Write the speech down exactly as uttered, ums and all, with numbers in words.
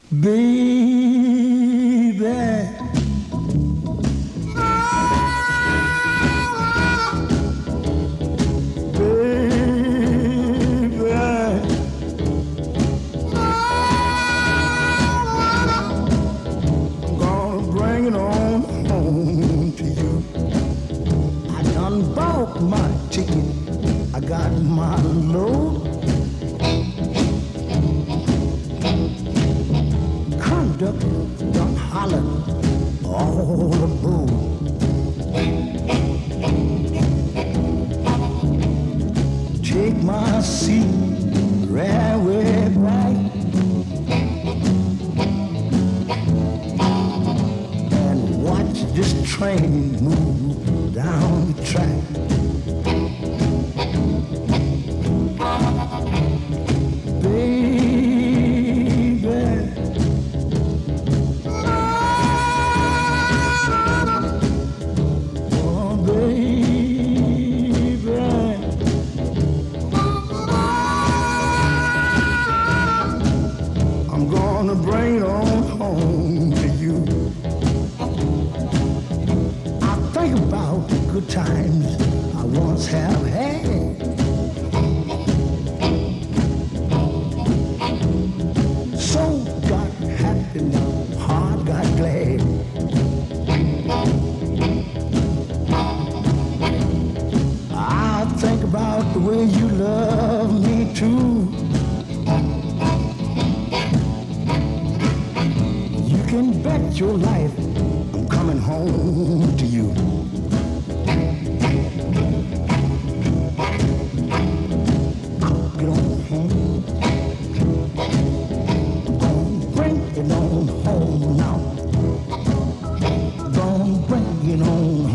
Baby, bought my ticket, I got my load. Conductor done hollered all aboard. Take my seat, railway right, and watch this train move down the track. Bring it on home to you. I think about the good times I once have had. Soul got happy, now heart got glad. I think about the way you love me too. You can bet your life I'm coming home to you. Get on home. Don't bring it on home now. Don't bring it on